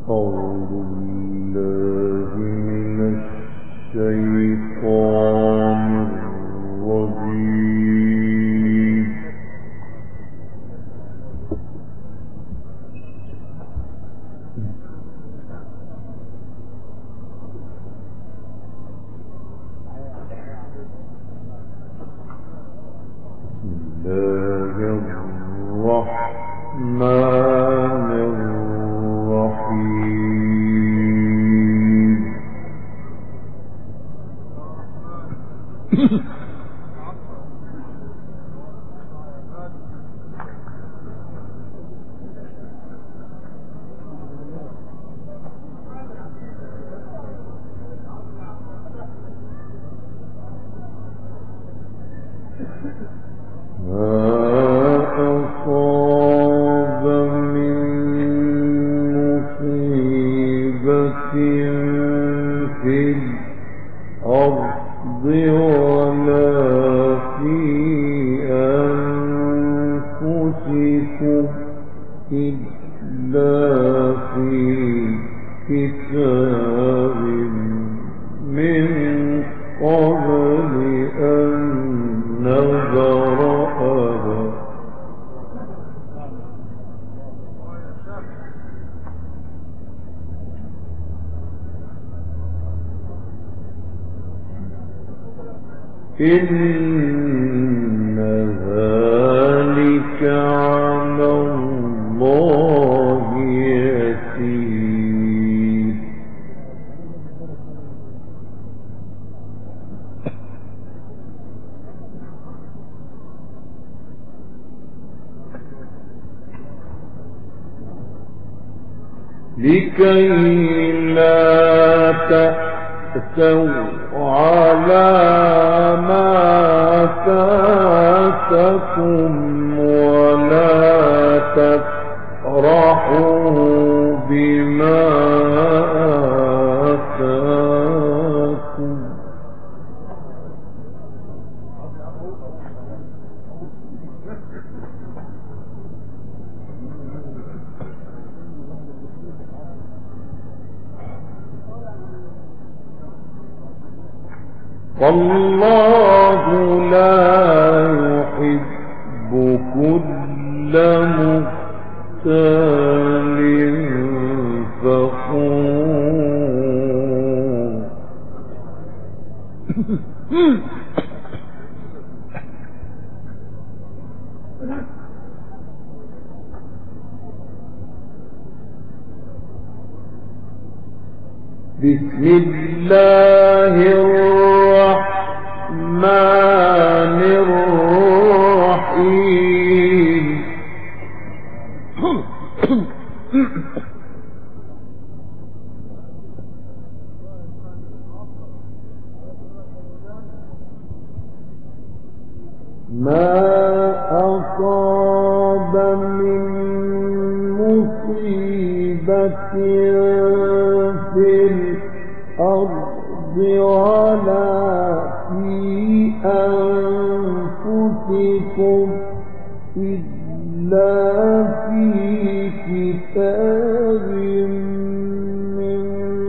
أعوذ بالله من الشيطان الرجيم. إن ذلك على الله يسير. لكي لا تأسوا على ما فاتكم ولا تفرحوا بما آتاكم. والله لا يحب كل مختال فخور. بسم الله الرحمن الرحيم. ما أصاب من مصيبة في الأرض ولا في أنفسكم إلا في كتاب من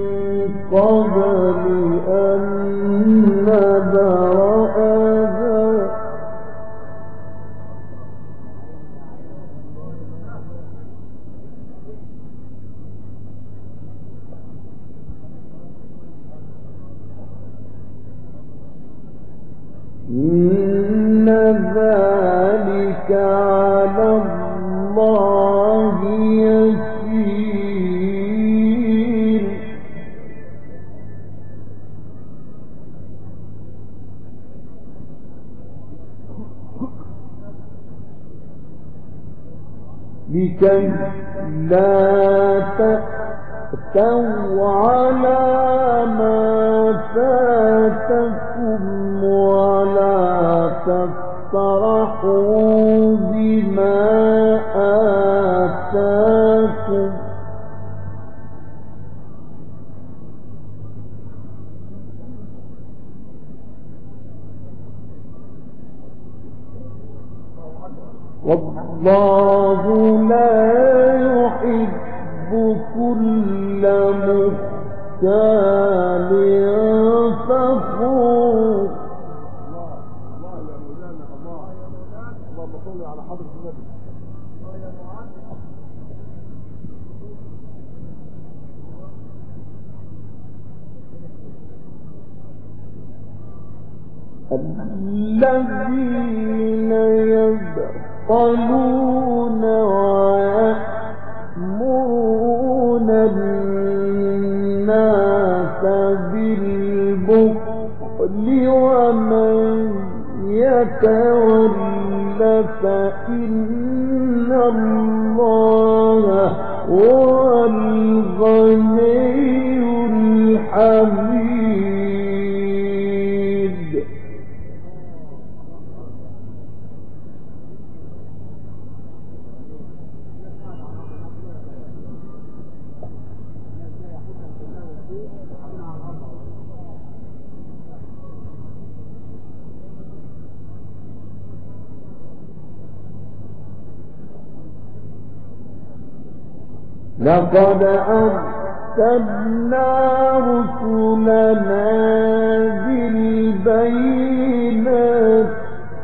قبل أن نبرأها. إن ذلك على الله يسير. لكي لا تأسوا على ما فاتكم ولا تفرحوا بما آتاكم. والله لا يحب كل مختال فخور. اللهم صل على حضرة النبي. الذين يبخلون ويأمرون الناس بالبخل ومن يتول فإن الله هو الغني الحميد. لقد أرسلنا رسلنا بالبينات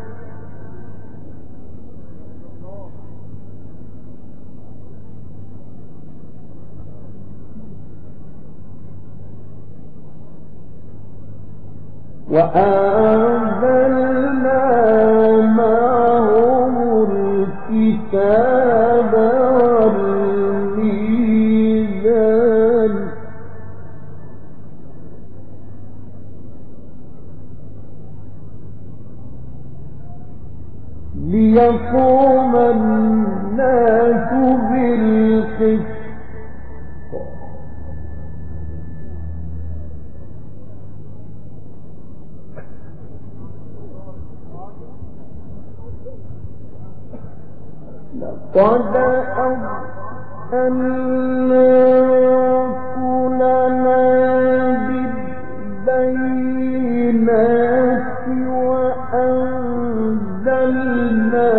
وأنزلنا معهم الكتاب والميزان ليقوم الناس بالقسط. لقد أرسلنا رسلنا بالبينات وأنزلنا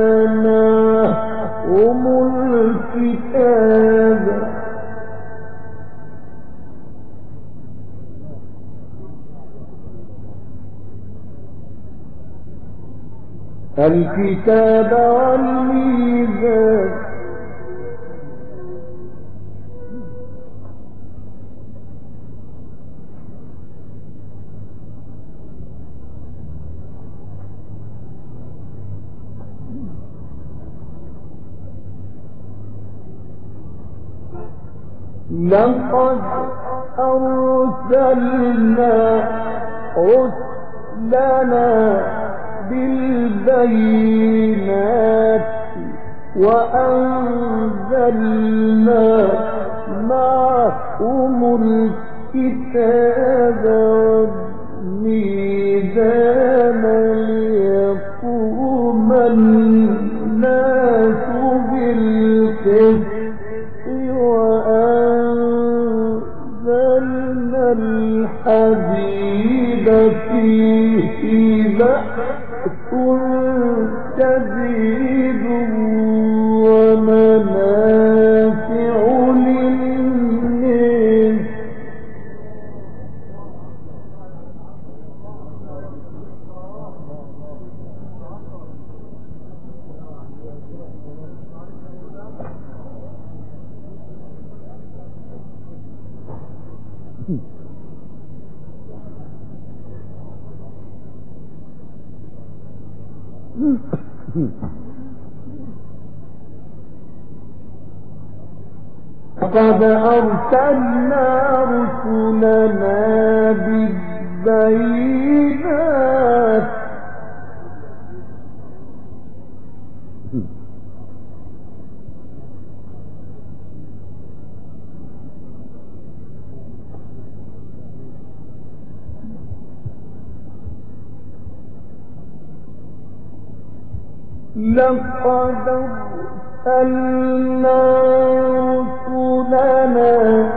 معهم الكتاب والميزان لقد أرسلنا رسلنا بالبينات وأنزلنا معهم الكتاب والميزان ليقوم الناس بالقسط وأنزلنا الحديد فيه بأس شديد ومنافع للناس لقد أرسلنا رسلنا بالبينات لقد أرسلنا رسلنا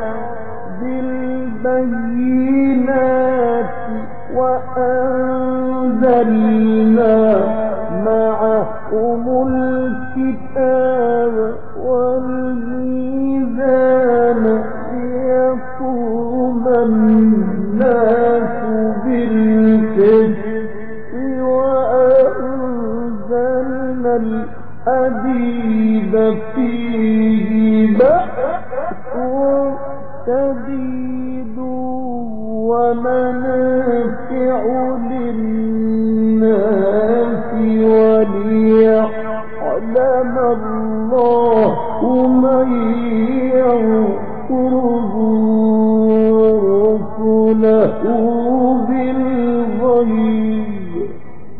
بالبينات وأنزلنا معهم الكتاب والميزان ينصره رسله بالغيب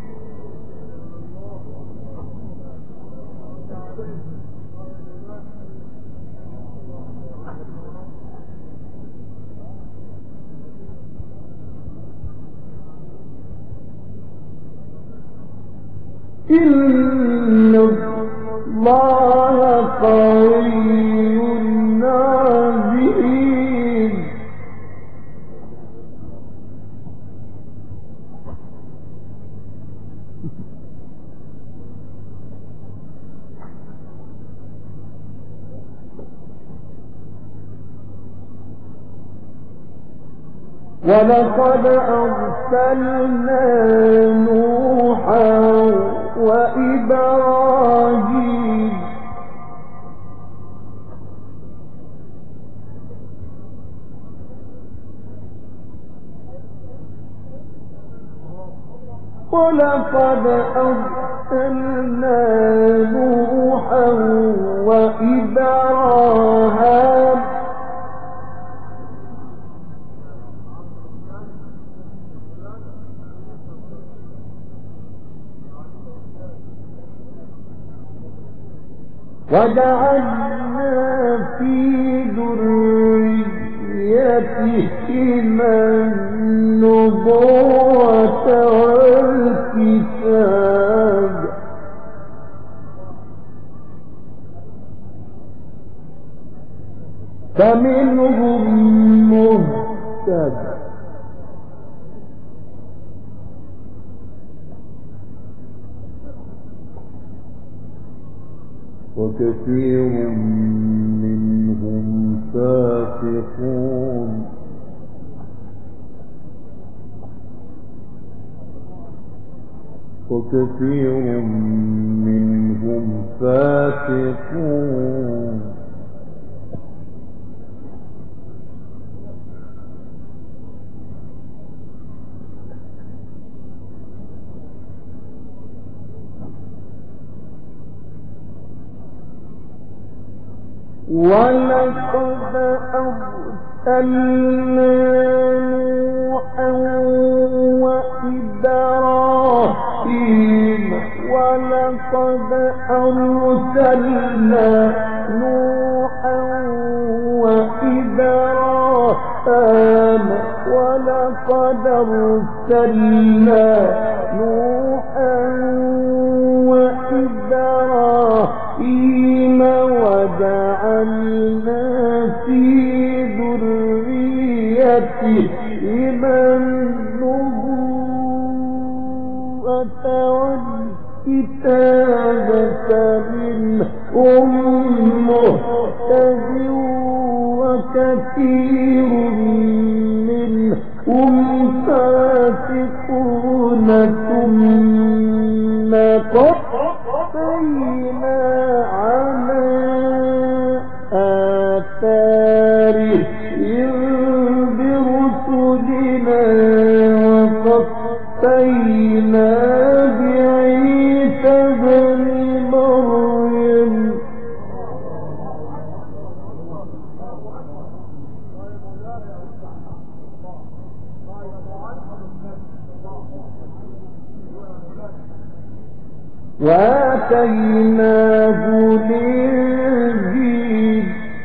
إن الله قوي عزيز ولقد أرسلنا نوحا وإبراهيم ولقد أرسلنا نوحا وإبراهيم وجعلنا في ذريتهما النبوة والكتاب فمنهم مهتد وكثير منهم فاسقون وكثير منهم فاسقون ولقد أرسلنا نوحا وإبراهيم ولقد أرسلنا نوحا وإبراهيم ولقد أرسلنا نوحا وإبراهيم وجعلنا في ذريتهما النبوة والكتاب فمنهم مهتد وكثير منهم فاسقون ثم قفينا على آثارهم برسلنا وقفينا بعيسى ابن مريم وآتيناه الإنجيل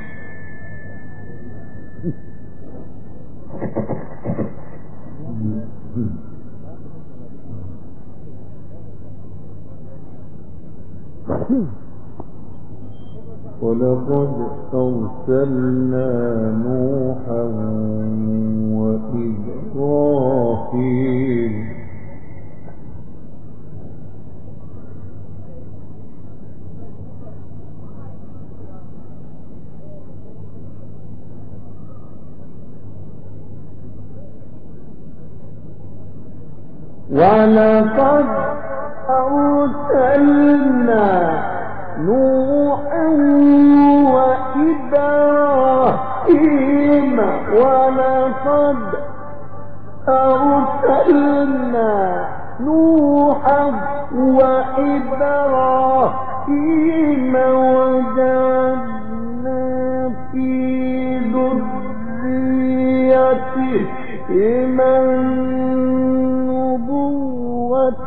ولقد أرسلنا نوحا وإبراهيم ولقد أرسلنا نوحا وإبراهيم ولقد أرسلنا نوحا وإبراهيم وجعلنا النبوة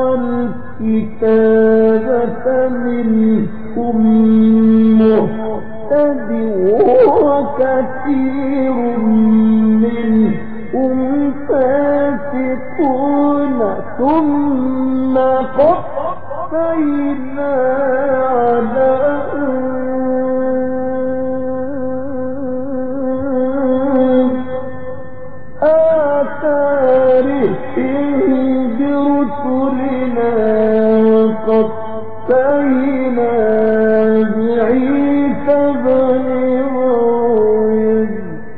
والكتابة منهم مهتد وكثير منهم فاسقون ثم قفينا على برسلنا قفينا بعيسى بن مريم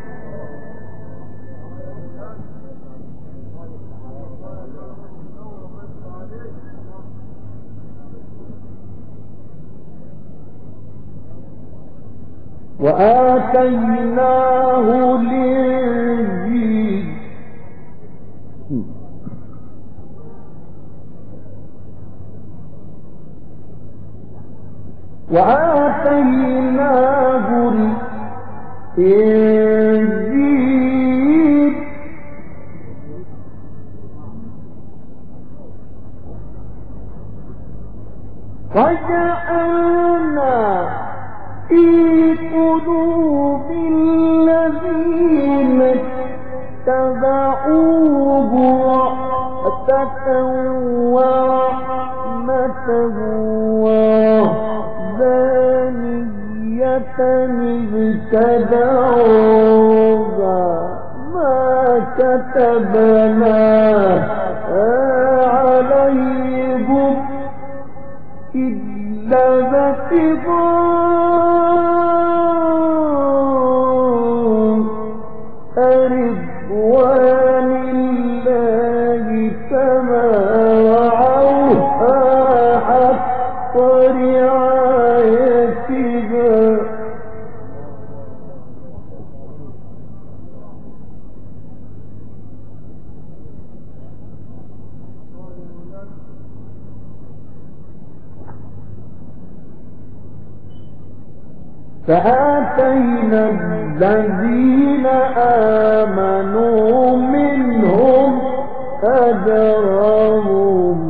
وآتيناه الإنجيل وآتيناه الإنجيل وجعلنا في قلوب الذين اتبعوه رأفة ورحمة ووحدانية ابتدعوها ما كتبناها عليهم إلا ابتغاء رضوان الله فما رعوها حق رعايتها فآتينا الذين آمنوا منهم أجرهم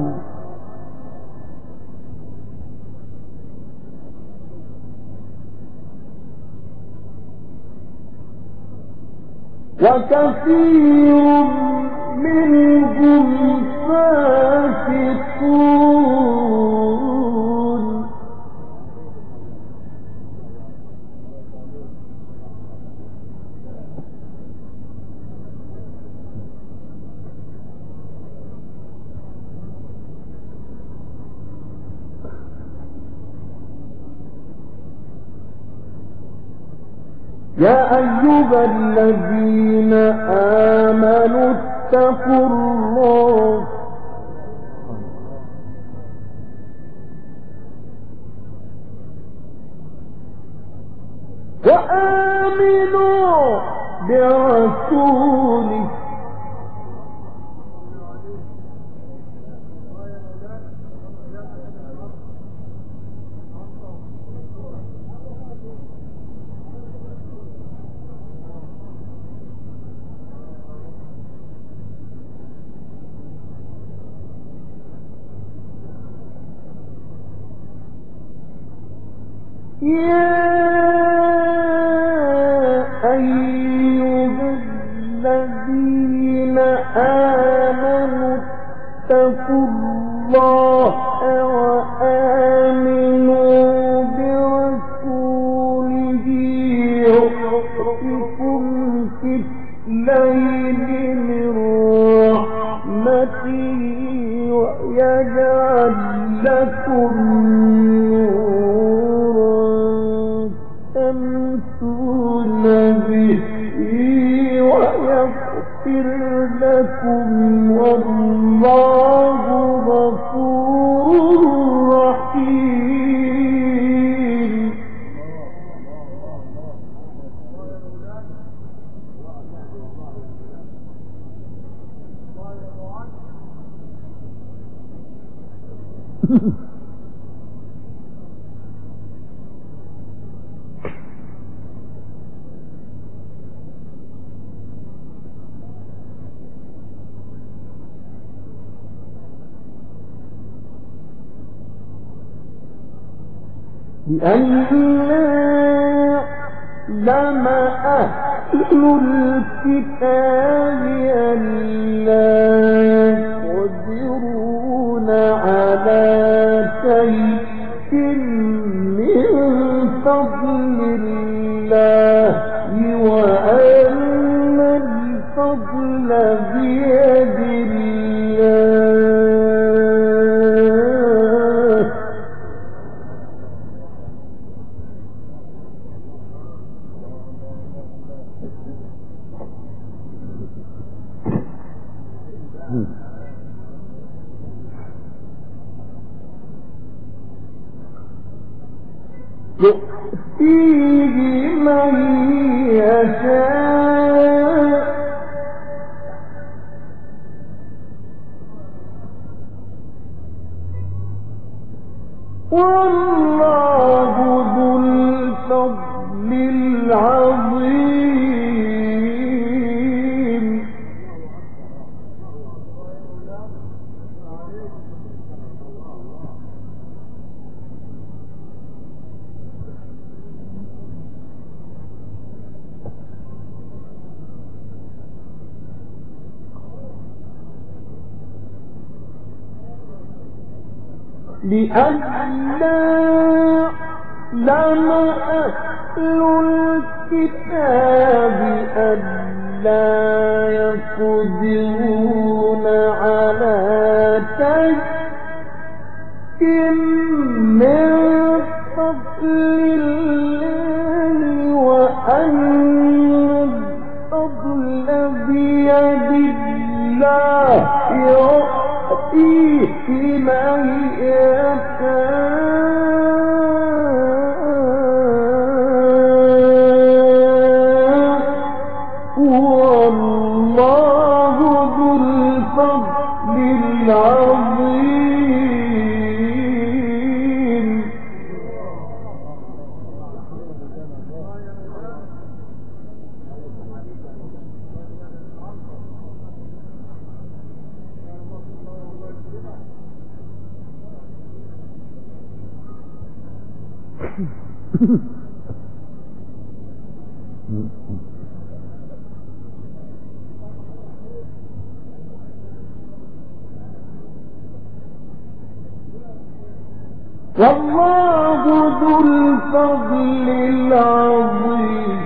وكثير منهم فاسقون يا أيها الذين آمنوا اتقوا الله وآمنوا برسوله يا أيها الذين آمنوا اتقوا الله وآمنوا برسوله يؤتكم كفلين من رحمته ويجعل لكم تمسون به ويغفر لكم والله غفور رحيم لئلا يعلم أهل الكتاب ألا يقدرون على شيء من فضل الله وأن الفضل بيد الله. يؤتيه من يشاء والله ذو الفضل العظيم. لئلا يعلم أهل الكتاب ألا يقدرون على شيء من فضل الله وأن الفضل بيد الله يؤتيه من والله ذو الفضل العظيم. والله ذو الفضل العظيم.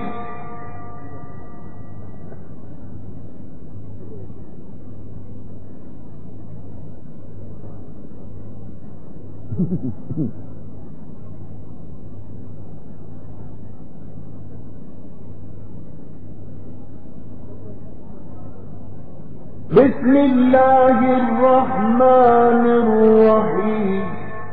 بسم الله الرحمن الرحيم.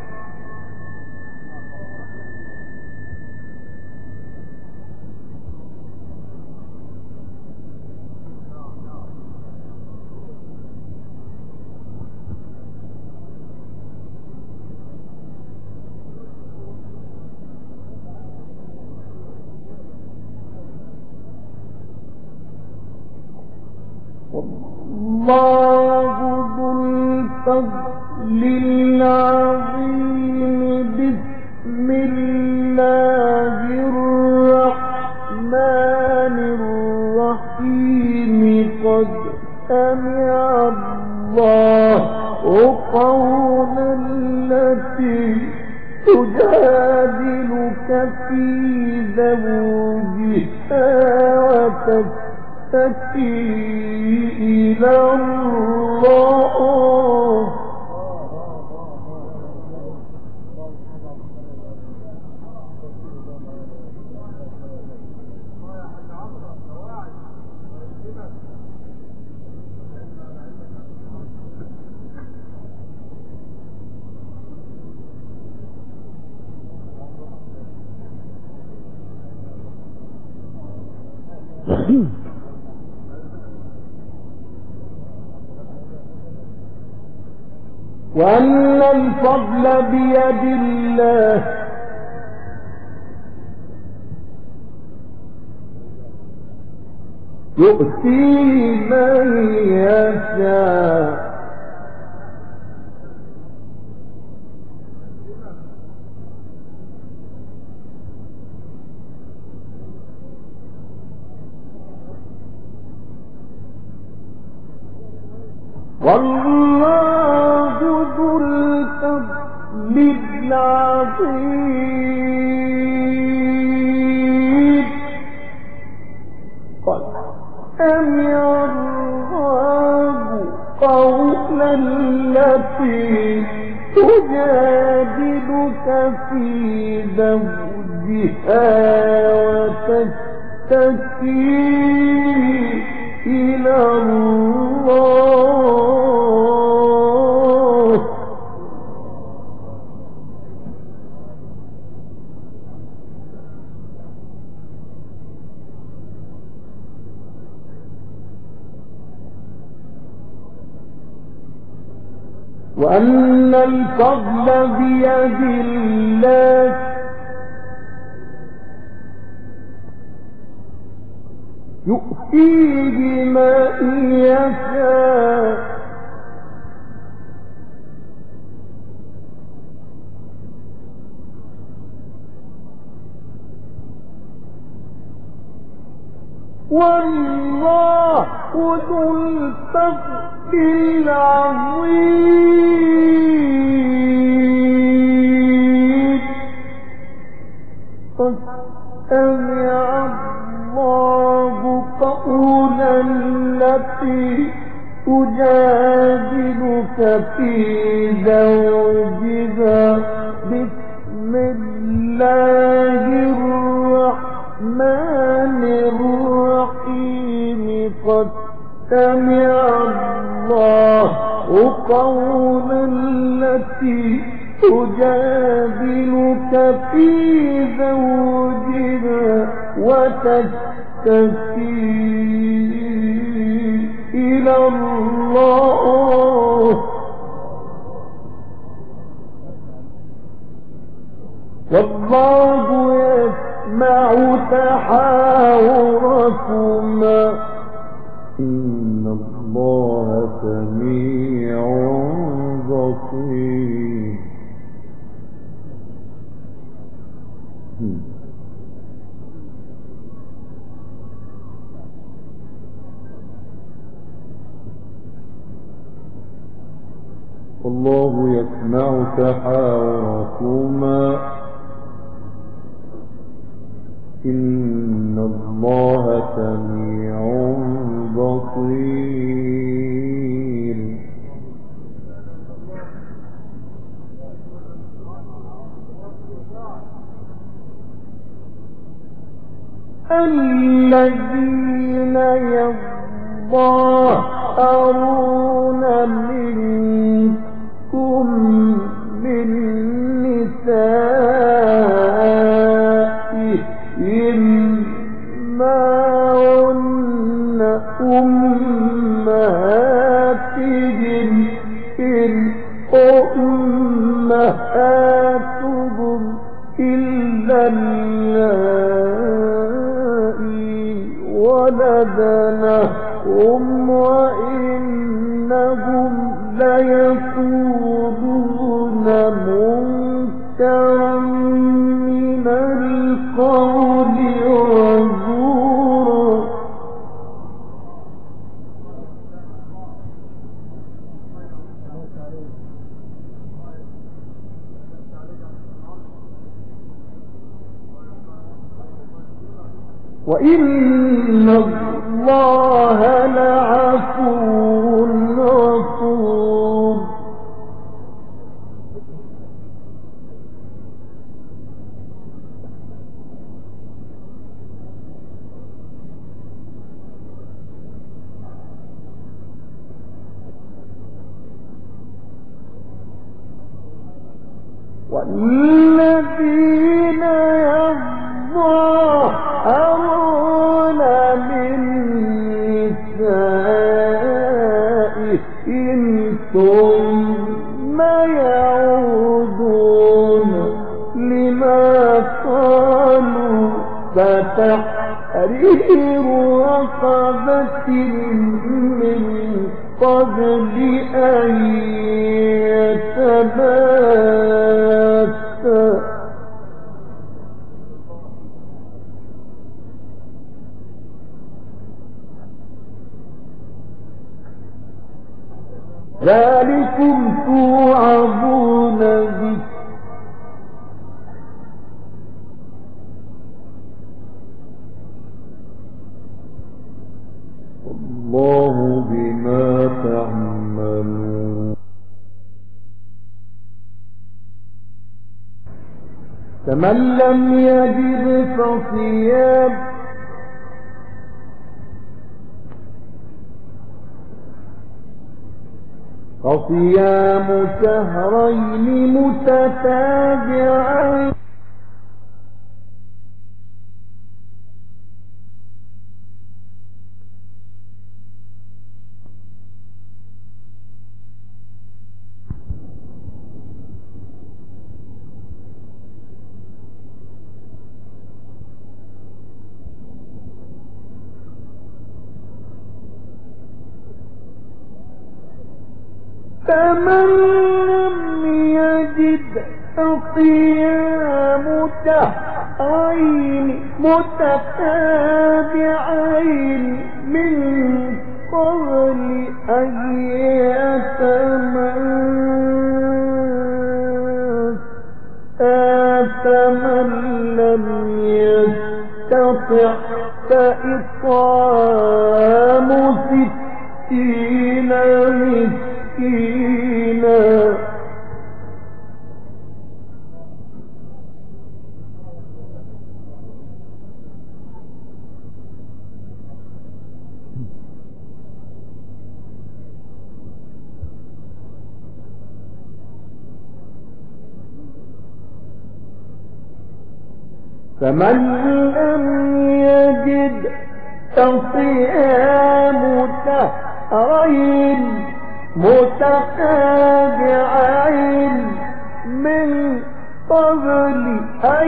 الله ذو الفضل العظيم. بسم الله الرحمن الرحيم. قد سمع الله قول التي تجادلك في زوجها وتشتكي إلى الله. وأن الفضل بيد الله يؤتي من يشاء والله ذو الفضل العظيم قد سمع الله قول التي تجادلك في زوجها وتشتكي إلى الله وأن الفضل بيد الله يؤتيه من يشاء والله ذو الفضل العظيم قد سمع الله قول التي تجادلك في زوجها بسم الله الرحمن الرحيم قد سمع الله قول التي تجادلك في زوجها وتشتكي إلى الله والله يسمع تحاوركما إن الله سميع بصير والله يسمع تحاوركما إن الله سميع بصير الذين يظاهرون منكم من نسائهم ما هن أمهاتهم إن أمهاتهم إلا اللائي ولدنهم وإنهم ليقولون منكرا من القول وزورا وإن الله لعفو غفور والذين يظاهرون من نسائهم ثم يعودون لما قالوا فتحرير رقبة من قبل أن يتماسا ذلكم توعظون به والله بما تعملون. فمن لم يجد فصيام شهرين متتابعين فمن لم يجد فصيام شهرين متتابعين من قبل أن يتماسا فمن لم يستطع فإطعام 60 مسكينا فمن لم يجد فصيام شهرين متتابعين من قبل أن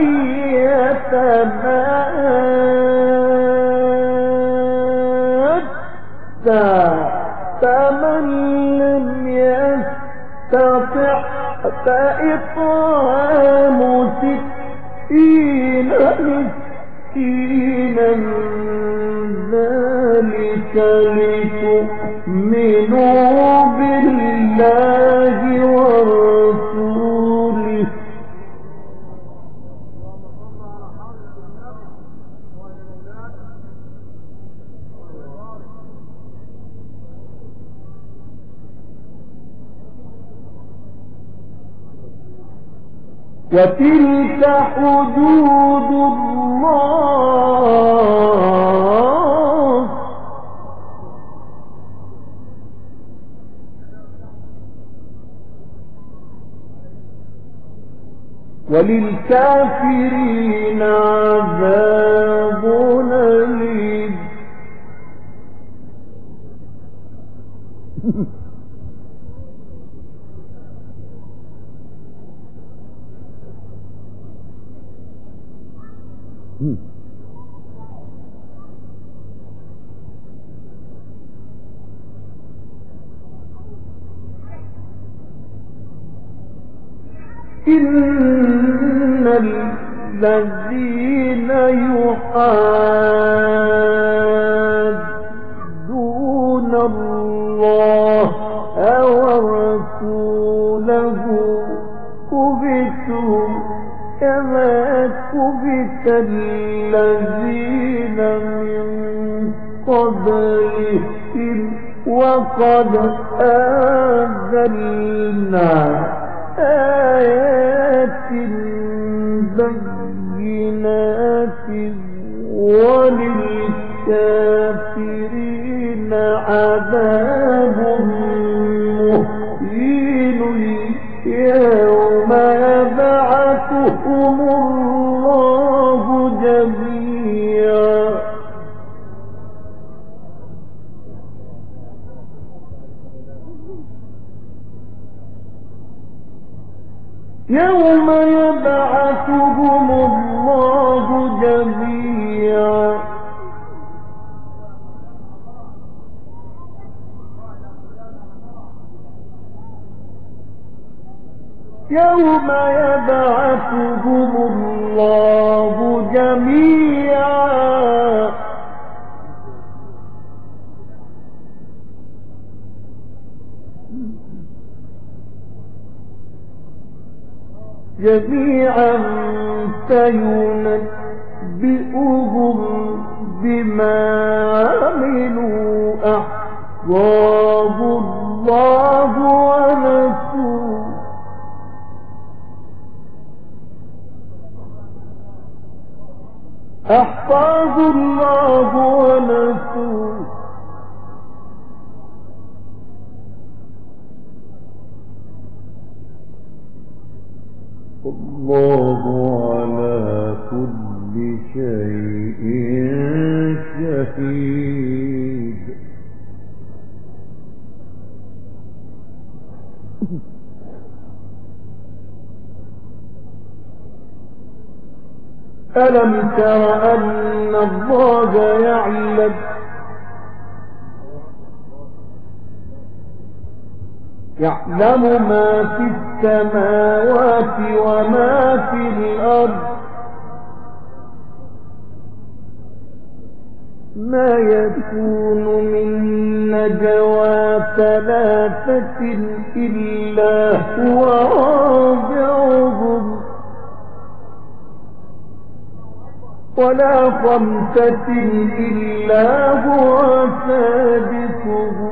يتماسا فمن لم يستطع فإطعام 60 مسكينا ذلك لتؤمنوا بالله ورسوله وتلك حدود الله وللكافرين عذاب أليم. إن الذين يحادون الله ورسوله كبتوا كما كبت الذين من قبلهم وقد أنزلنا آيات بينات وللكافرين عذاب مهين يوم يبعثهم الله جميعا يوم يبعثهم الله جميعا يوم يبعثهم الله جميعا جميعا فينبئهم بما عملوا أحصاه الله ونسوه أحصاه الله ونسوه الله على كل شيء شهيد. ألم تر أن الله يعلم ما في السماوات وما في الأرض ما يكون من نجوى ثلاثة إلا هو رابعهم ولا خمسة إلا هو سادسهم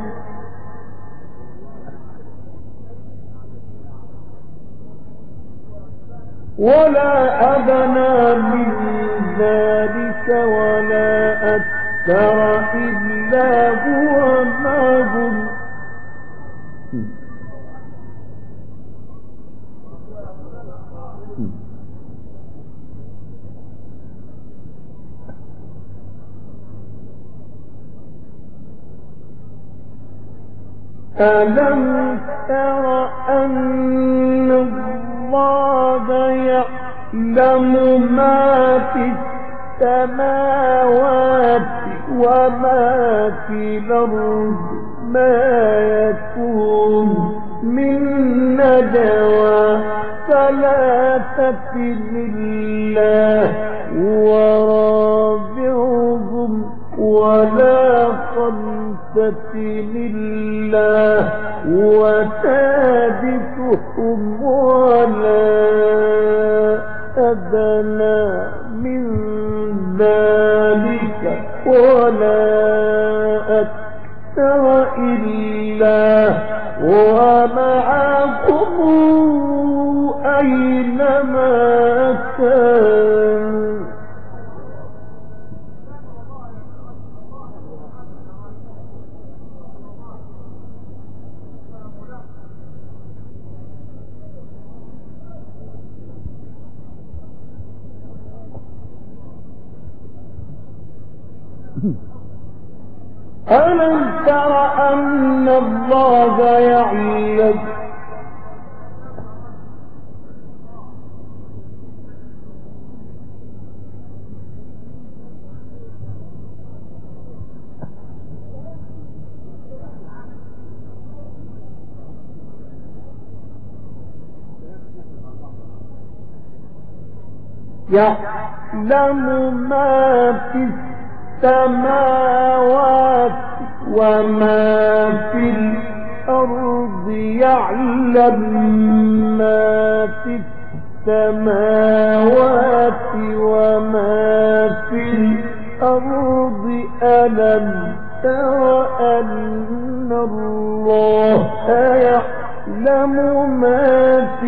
ولا أدنى من ذلك ولا أكثر إلا هو معهم ألم تر أن الله يعلم ما في السماوات وما في الأرض ما يكون من نجوى ثلاثة إلا هو رابعهم ولا خمسة إلا هو سادسهم ولا أدنى من ذلك ولا أكثر إلا هو معكم أينما كان. ألم تر أن الله يعلم ما في السماوات وما في الأرض يعلم ما في السماوات وما في الأرض ألم تر أن الله يعلم ما في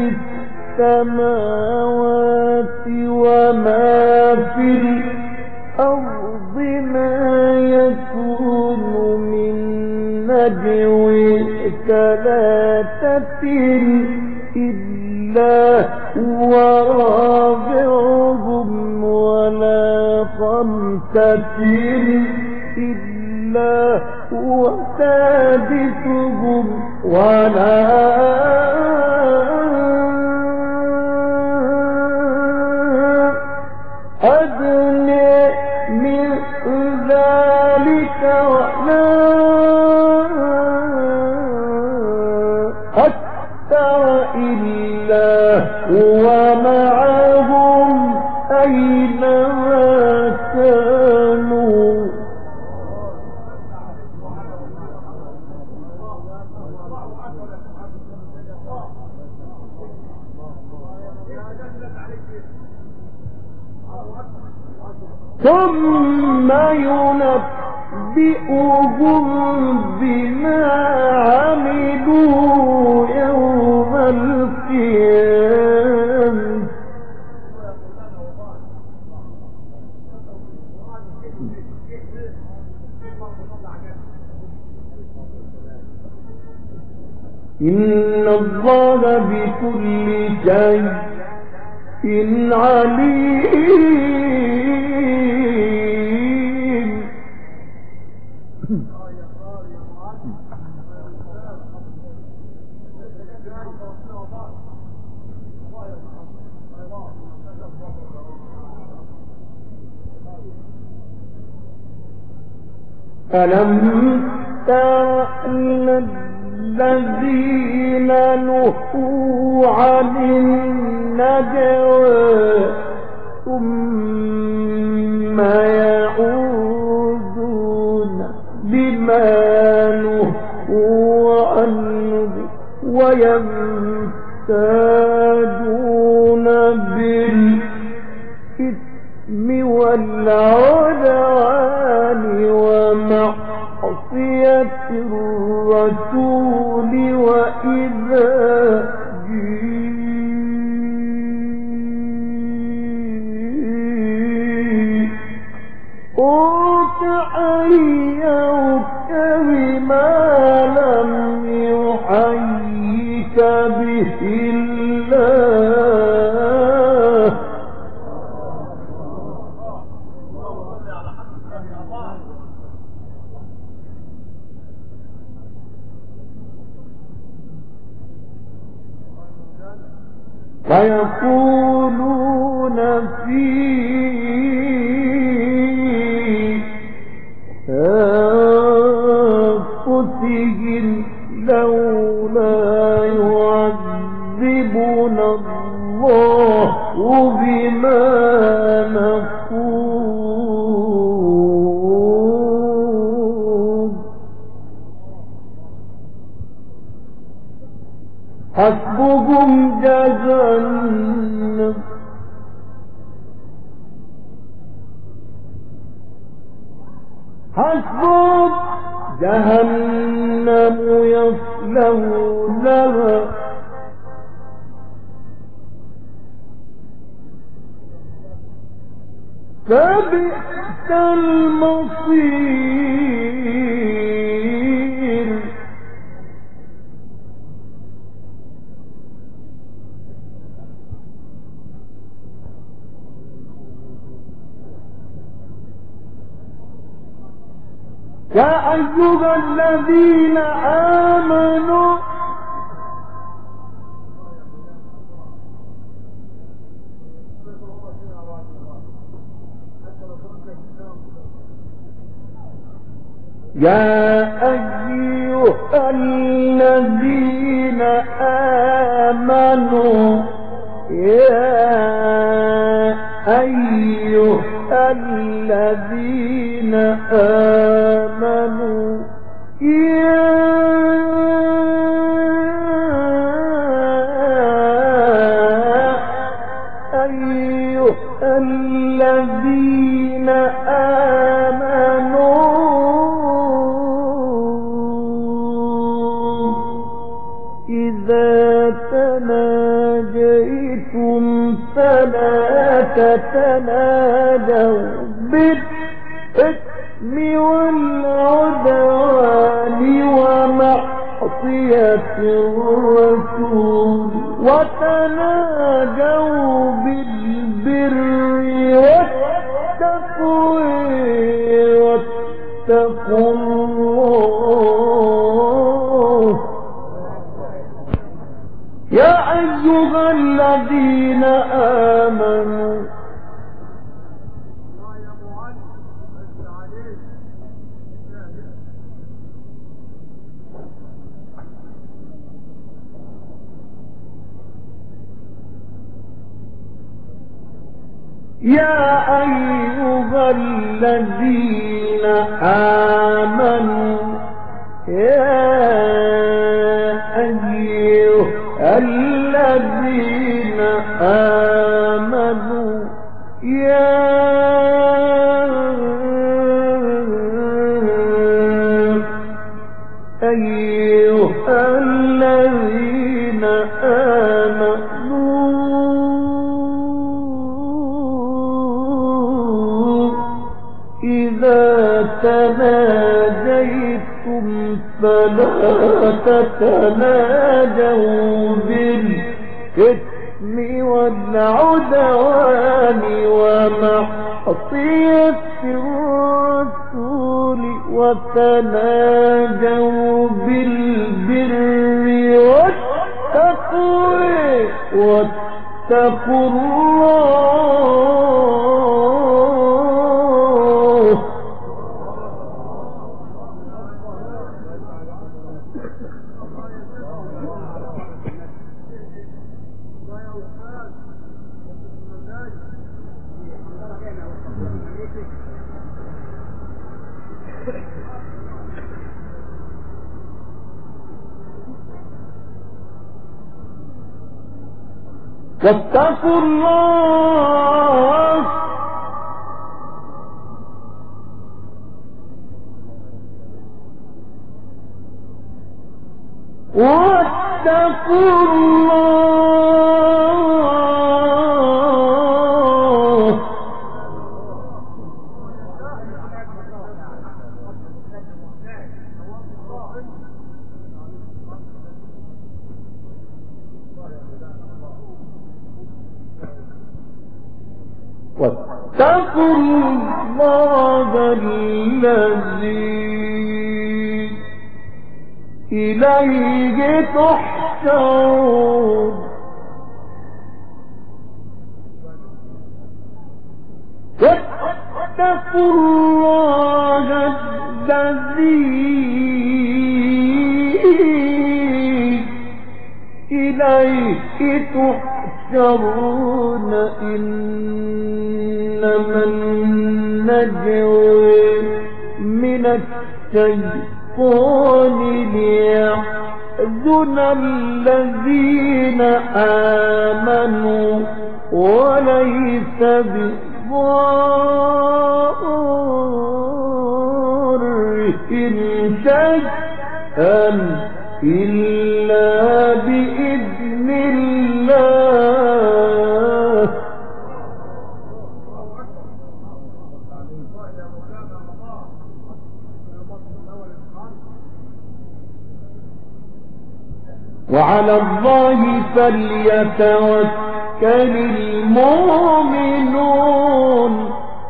السماوات وما في الأرض ما يكون من نجوى ثلاثة إلا هو رابعهم ولا خمسة إلا هو سادسهم ولا أدنى من ذلك ولا أكثر إلا هو معهم أينما كانوا. ينبئهم بما عملوا يوم القيامة إن الله بكل شيء عليم. ألم تر الذين نهوا عن النجوى ثم يعودون لما نهوا عنه ويمتادون بالإثم والعدوان ومعصية الرسول وإذا أحيوك بما لم يحيك به الله ويقولون في أنفسهم لولا يعذبنا الله بما نقول حسبهم جهنم حسبهم جهنم يصلونها فبئس المصير يا أيها الذين آمنوا يا أيها الذين آمنوا يا أيها الذين آمنوا يا أيها الذين آمنوا إذا تناجيتم فلا تتناجوا بالإثم والعدوان ومعصية الرسول وتناجوا بالبر والتقوى واتقوا الله يا أيها الذين آمنوا يا أيها الذين آمنوا يا أيها الذين آمنوا يا أيها الذين آمنوا إذا تناجيتم فلا تتناجوا بالإثم والعدوان ومعصية الرسول وتناجوا بالبر والتقوى واتقوا الله واتقوا الله واتقوا الله واتقوا الله الذي إليه تحشرون واتقوا الله الذي إليه تحشرون إنما النجوى من الشيطان ليحزن الذين آمنوا وليس بضارهم شيئا إلا بإذن الله وعلى الله فليتوكل المؤمنون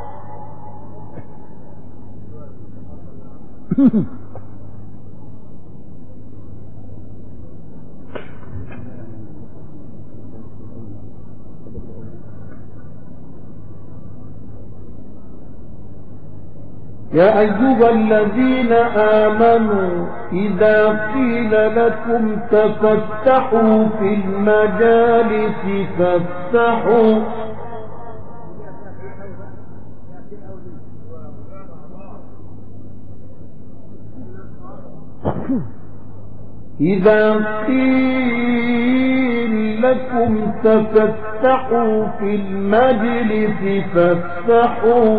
يا أيها الذين آمنوا إذا قيل لكم تفسحوا في المجالس فافسحوا إذا قيل لكم تفسحوا في المجلس فافسحوا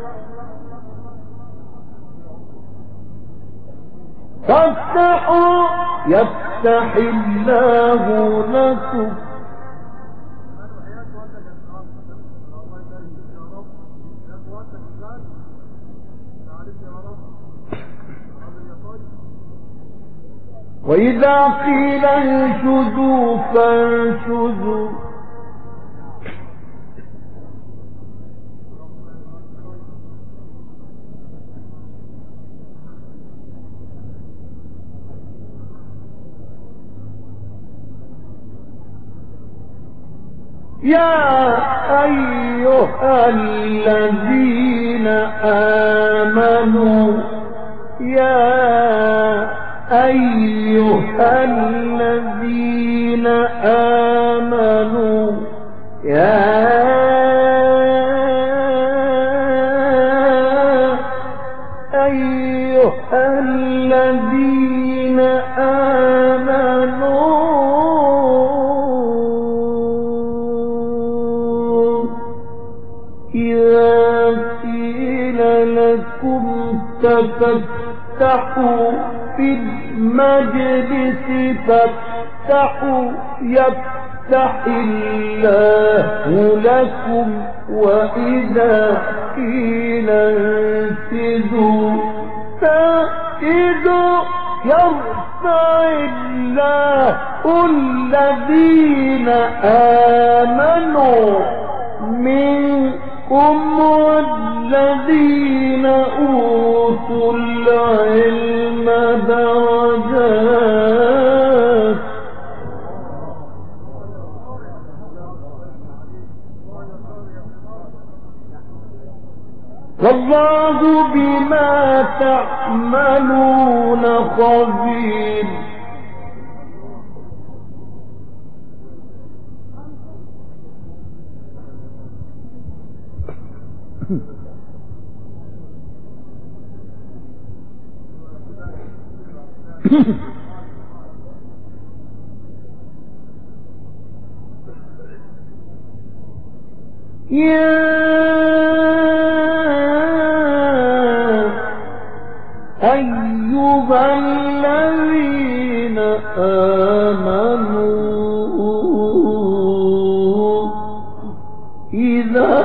فافتحوا يفتح الله لكم وإذا قيل انشزوا فانشزوا يا أيها الذين آمنوا يا أيها الذين آمنوا يا أيها الذين آمنوا إذا قيل لكم تفسحوا في المجلس فافتحوا يفتح الله لكم وإذا قيل انشدوا فانشدوا يرفع الله الذين آمنوا منكم والذين أوتوا العلم درجات والله بما تعملون خبير. يا أيها الذين آمنوا إذا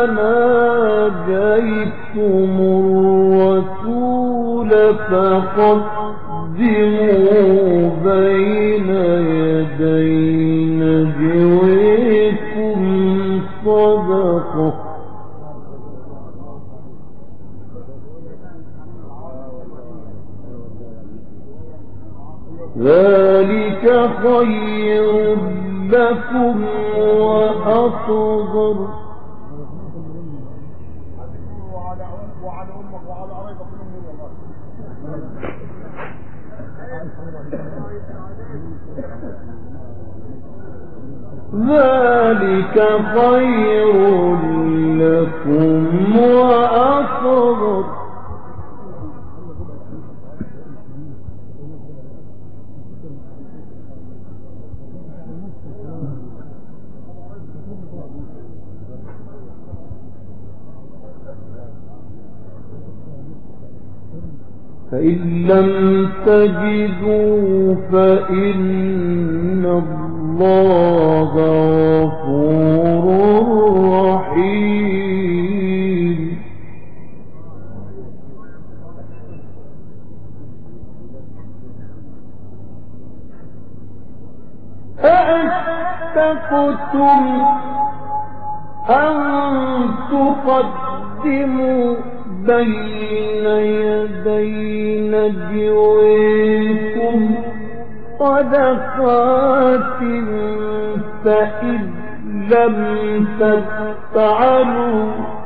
ناجيتم الرسول فقدموا بين يدي نجويكم صدقة ذلك خير لكم وأطهر. ذلك خير لكم وأطهر. فإن لم تجدوا فإن الله غفور رحيم. أأشفقتم أن تقدموا بين يدي نجويكم صدقات فإذ لم تفعلوا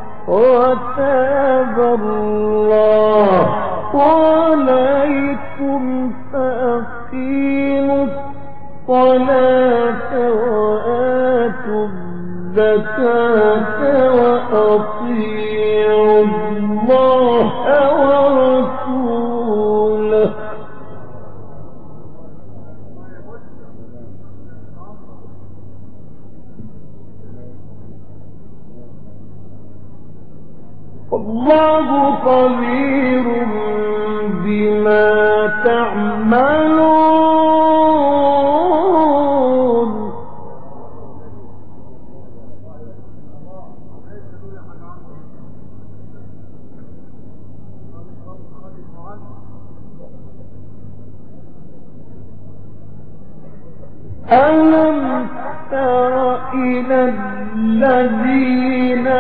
وتاب الله عليكم فأقيموا الصلاة وآتوا الزكاة وأطيعوا الله ورسوله والله خبير بما تعملون. ألم تر إلى الذين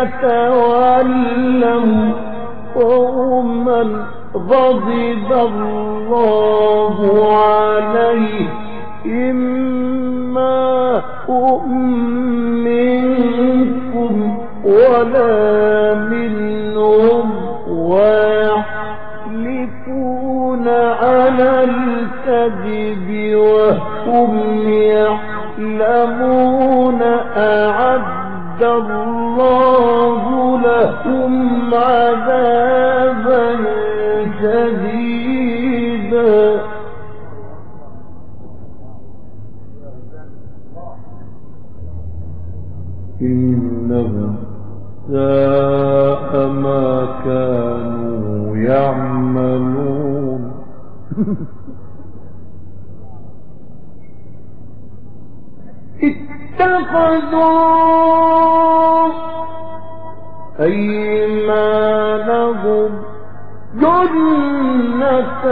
تولوا قوما غضب الله عليهم ما هم منكم ولا منهم ويحلفون على الكذب وهم يعلمون أعد الله لهم عذابا شديدا. إنهم ساء ما كانوا يعملون. اتخذوا أيمانهم جنة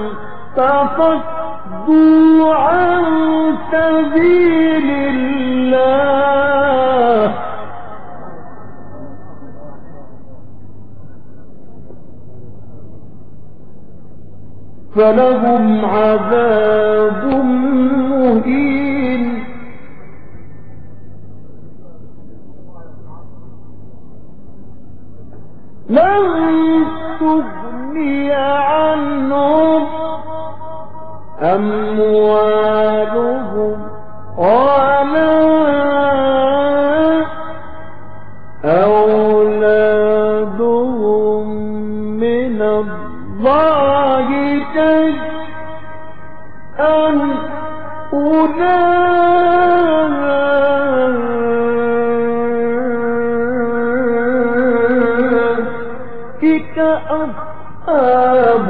فصدوا عن سبيل الله فلهم عذاب مهين لن تغني عنهم أموالهم ولا أولادهم من الله شيئا أولئك أصحاب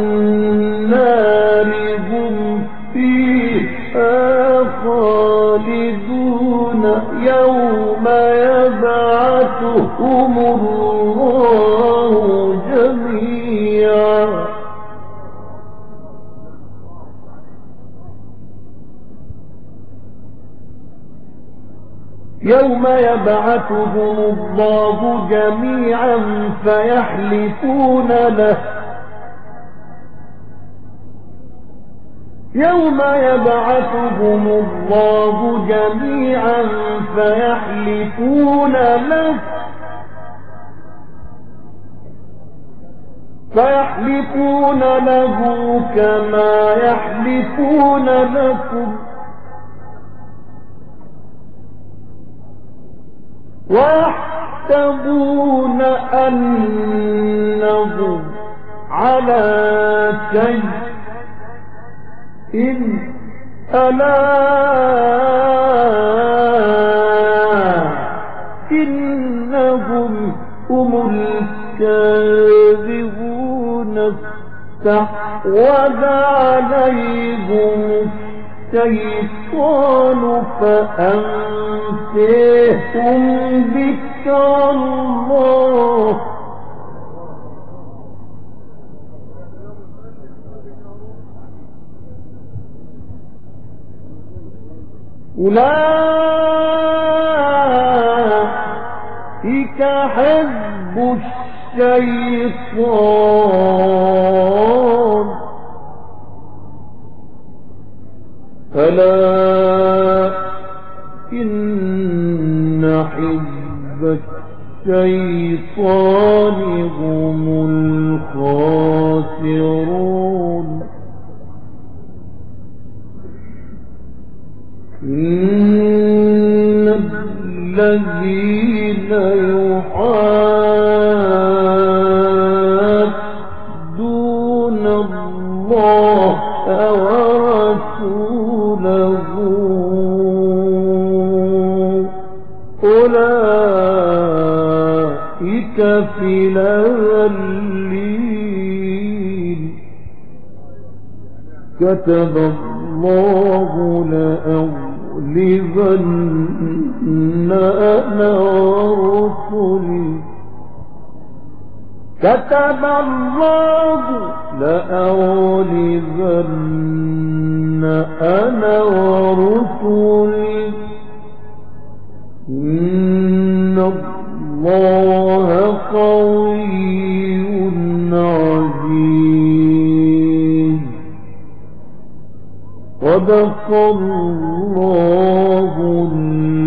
النار هم فيها خالدون يوم يبعثهم الله جميعا يوم يبعثهم الله جميعا فيحلفون له يوم يبعثهم الله جميعا فيحلفون له كما يحلفون لكم ويحسبون أنهم على شيء ألا إنهم هم الكاذبون استحوذ عليهم الشيطان فأنساهم ذكر الله أولئك حزب الشيطان ألا إن حزب الشيطان هم الخاسرون إن الذين يحادون الله ورسوله أولئك في الأذلين كتب الله لأغلبن أنا ورسلي كتب الله لأغلبن أنا ورسلي إن الله قوي عزيز صدق الله